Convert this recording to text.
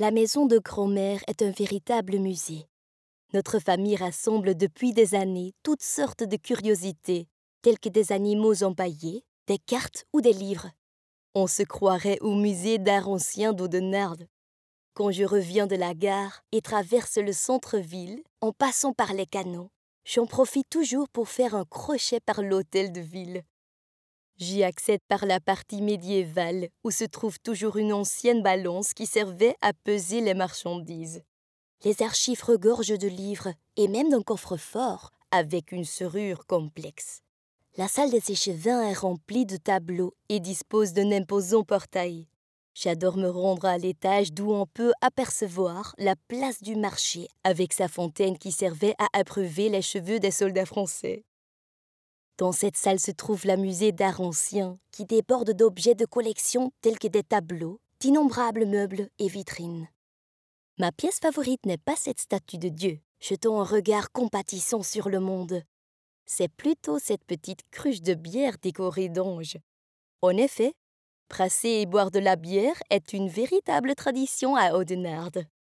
La maison de grand-mère est un véritable musée. Notre famille rassemble depuis des années toutes sortes de curiosités, telles que des animaux empaillés, des cartes ou des livres. On se croirait au musée d'art ancien d'Audenarde. Quand je reviens de la gare et traverse le centre-ville en passant par les canaux, j'en profite toujours pour faire un crochet par l'hôtel de ville. J'y accède par la partie médiévale où se trouve toujours une ancienne balance qui servait à peser les marchandises. Les archives regorgent de livres et même d'un coffre-fort avec une serrure complexe. La salle des échevins est remplie de tableaux et dispose d'un imposant portail. J'adore me rendre à l'étage d'où on peut apercevoir la place du marché avec sa fontaine qui servait à abreuver les cheveux des soldats français. Dans cette salle se trouve le musée d'art ancien qui déborde d'objets de collection tels que des tableaux, d'innombrables meubles et vitrines. Ma pièce favorite n'est pas cette statue de Dieu, jetant un regard compatissant sur le monde. C'est plutôt cette petite cruche de bière décorée d'anges. En effet, brasser et boire de la bière est une véritable tradition à Audenarde.